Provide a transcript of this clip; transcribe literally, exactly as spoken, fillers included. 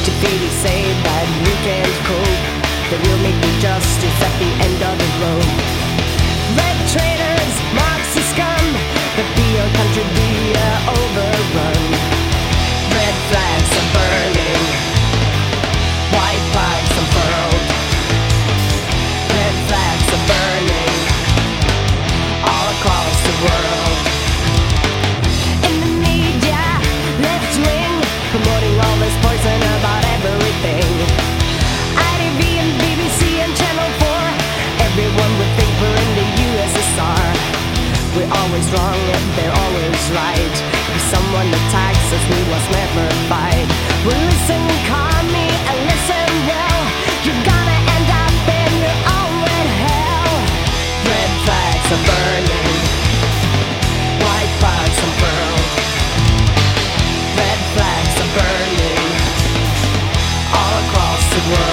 Defeated say that we can't cope. They will make me justice at the end of the road. Red traitors, Marxist scum, that be our country be uh, overrun. Red flags are burning, white flags unfurled. Red flags are burning all across the world. In the media, left wing, promoting all this poison about everything. I T V and B B C and Channel four, everyone would think we're in the U S S R. We're always wrong, they're always right. If someone attacks us, we must never fight. Well, listen, call me and listen well. You're gonna end up in your own red hell. Red flags are burning, white flags unfurled. Red flags are burning all across the world.